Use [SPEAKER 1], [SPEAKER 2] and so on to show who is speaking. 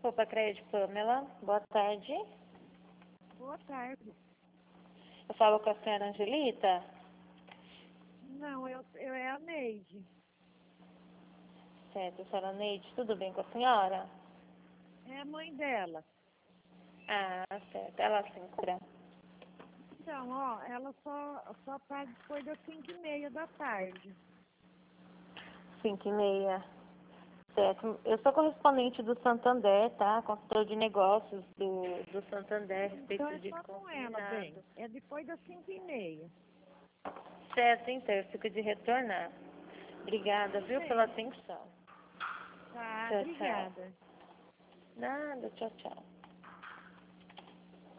[SPEAKER 1] Copa Crédito, Pamela. Boa tarde.
[SPEAKER 2] Boa tarde.
[SPEAKER 1] Eu falo com a senhora Angelita.
[SPEAKER 2] Não, eu é a Neide.
[SPEAKER 1] Certo, senhora Neide, tudo bem com a senhora?
[SPEAKER 2] É a mãe dela.
[SPEAKER 1] Ah, certo. Ela se encontra?
[SPEAKER 2] Então, ó, ela só tá depois das 5h30 da tarde.
[SPEAKER 1] 5h30. Certo. Eu sou correspondente do Santander, tá? Consultor de negócios do Santander, a respeito
[SPEAKER 2] Então
[SPEAKER 1] do
[SPEAKER 2] é
[SPEAKER 1] dívida
[SPEAKER 2] só com ela, bem.
[SPEAKER 1] consignado.
[SPEAKER 2] É depois das 5h30.
[SPEAKER 1] Certo, então, eu fico de retornar. Obrigada, viu, pela
[SPEAKER 2] Bem,
[SPEAKER 1] atenção.
[SPEAKER 2] tá,
[SPEAKER 1] Tchau, tchau.
[SPEAKER 2] obrigada.
[SPEAKER 1] Nada, tchau, tchau.